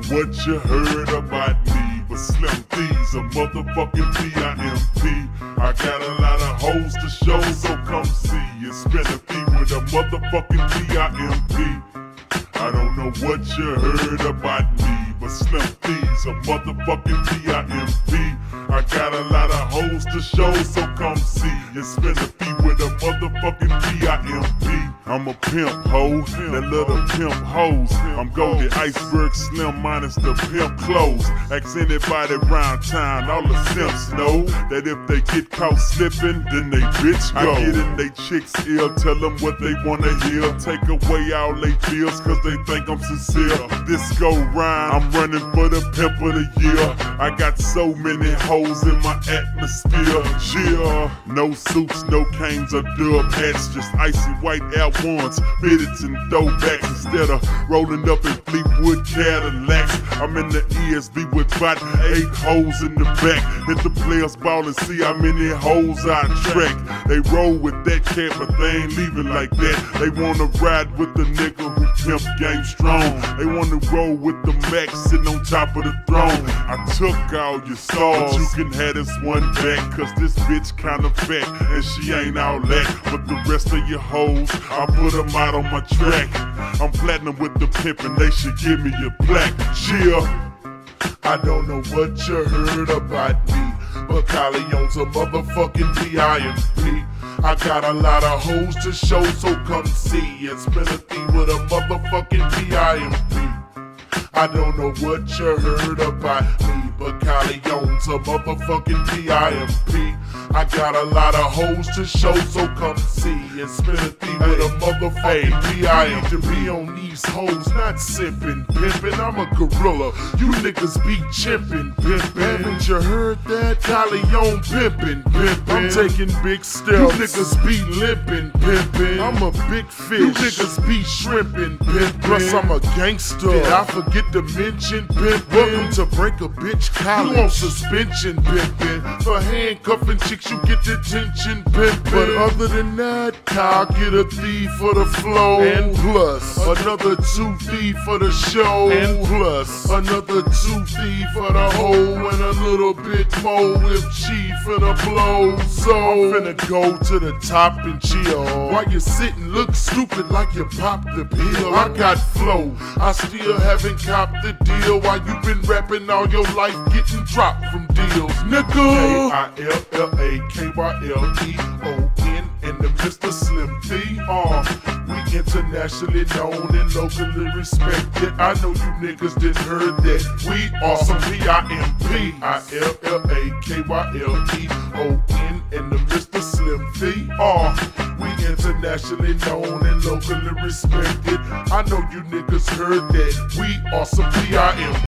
what you heard about me, but Slim D's a motherfucking PIMP. I got a lot of hoes to show, so come see. It's been a fee with a motherfucking PIMP. I don't know what you heard about me, but Slim D's a motherfucking PIMP. I got a lot of hoes to show, so come see. It's been a fee with a motherfucking PIMP. I'm a pimp hoe, that little pimp hoes. I'm Goldie Iceberg Slim minus the pimp clothes. Ask anybody round town, all the simps know that if they get caught slipping, then they bitch go. I get in they chicks ear, tell them what they wanna hear. Take away all they fears, cause they think I'm sincere. This go round, I'm running for the pimp of the year. I got so many hoes in my atmosphere. Yeah, no suits, no canes or dub hats, just icy white Air Ones, fitted and throwbacks instead of rolling up in Fleetwood Cadillacs. I'm in the ESV with about 8 hoes in the back. Hit the players ball and see how many hoes I attract. They roll with that cat, but they ain't leaving like that. They wanna ride with the nigga who pimp game strong. They wanna roll with the Mac sitting on top of the throne. I took all your stars, but you can have this one back, cause this bitch kinda fat and she ain't all that. But the rest of your hoes, I put them out on my track. I'm platinum with the pimpin', they should give me a plaque. Yeah, I don't know what you heard about me, but Kylie owns a motherfucking PIMP. I got a lot of hoes to show, so come see. It's been a thing with a motherfucking PIMP. I don't know what you heard about me, but Kylie owns a motherfucking PIMP. I got a lot of hoes to show, so come see. And spin a thing with a motherfucking PIMP. To be on these hoes, not sippin', pimpin'. I'm a gorilla, you niggas be chimpin', pimpin'. Haven't you heard that? Kylie on pimpin', pimpin'. I'm taking big steps, you niggas be limpin', pimpin'. I'm a big fish, you niggas be shrimpin', pimpin'. Plus I'm a gangster, did I forget to mention pimpin'? Welcome to Break a Bitch College. You on suspension, pimpin'. For handcuffin' chicks, you get detention, pimpin'. But other than that, I'll get a thief for the flow, and plus another 2 thief for the show, and plus another 2 thief for the hoe, and a little bit more if Chief finna blow. So I'm finna go to the top and chill. While you sitting, look stupid like you popped the pill. I got flow, I still haven't copped the deal. While you been rapping all your life, getting dropped from deals, nigga. KILLAKYLEON and the Mr. Slim D. We internationally known and locally respected. I know you niggas didn't heard that. We are some PIMP. ILLAKYLEON and the Mr. Slim D. We internationally known and locally respected. I know you niggas heard that. We are some PIMP.